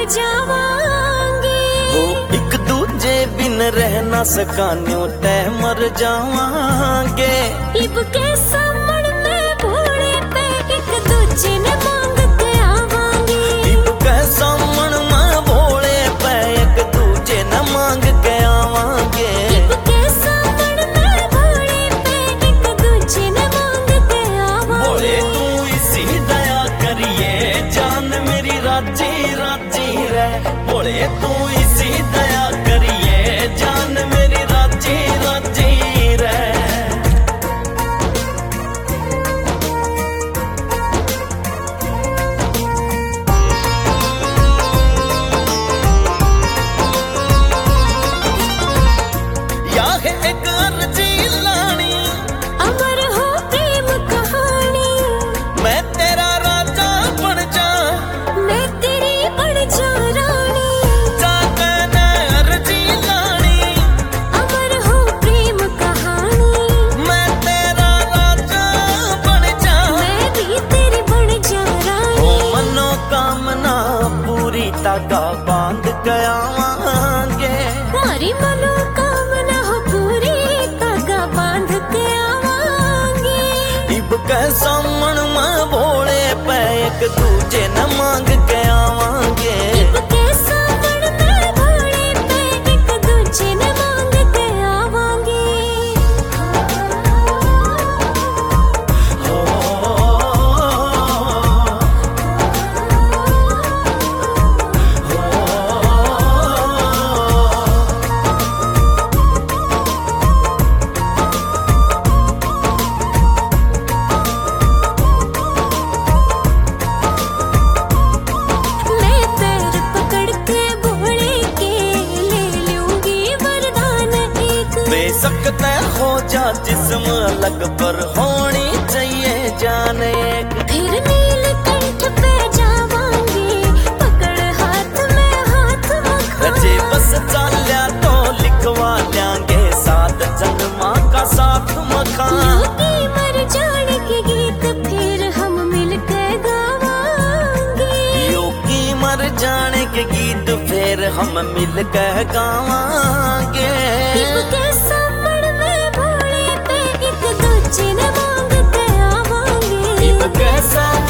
जावांगे। हो एक दूजे बिन रह ना सकान्यो तय मर जावांगे। इब के सामण में भोले पे एक दूजे ने मांग के आवांगे। इब के सामण में भोले पे एक दूजे ने मांग के आवांगे। इब के सामण में भोले पे एक दूजे ने मांग के आवांगे। भोले तू इसी दया करिए जान मेरी राजी राजी रे। भोले तू इसी दया करिए जान मेरी राजी राजी रे। या है एक अर्जी लानी अमर हो प्रेम कहानी। मैं तेरा राजा बन जा मैं तेरी बन जा रानी। जाके ने अर्जी लानी अमर हो प्रेम कहानी। मैं तेरा राजा बन जा। मैं भी तेरी बन जा ओ रानी। मनोकामना पूरी तागा बांध गया आवांगे। मारी मनोकामना हो पूरी तागा बांध के आवांगे। इब के सामण में भोले पे एक दूजे न मांग के आवांगे। इब के सामण में भोले पे एक दूजे ने मांग के आवांगे। हो मैं पैर पकड़ के भोले के ले लूंगी वरदान एक। बेशक तय हो जा जिस्म अलग पर होनी चाहिए जान एक। फिर नीलकंठ पे जावांगे पकड़ हाथ में हाथ रजे मखा। बस चाल्या तो लिखवा लेंगे सात जन्मा का साथ मखान। योगी मर जाने के गीत फिर हम मिलके गावांगे। योगी मर जाने के गीत फिर हम मिल के गावांगे। इब के सामण में भोले पे एक दूजे ने मांग के आवांगे। इब कैसा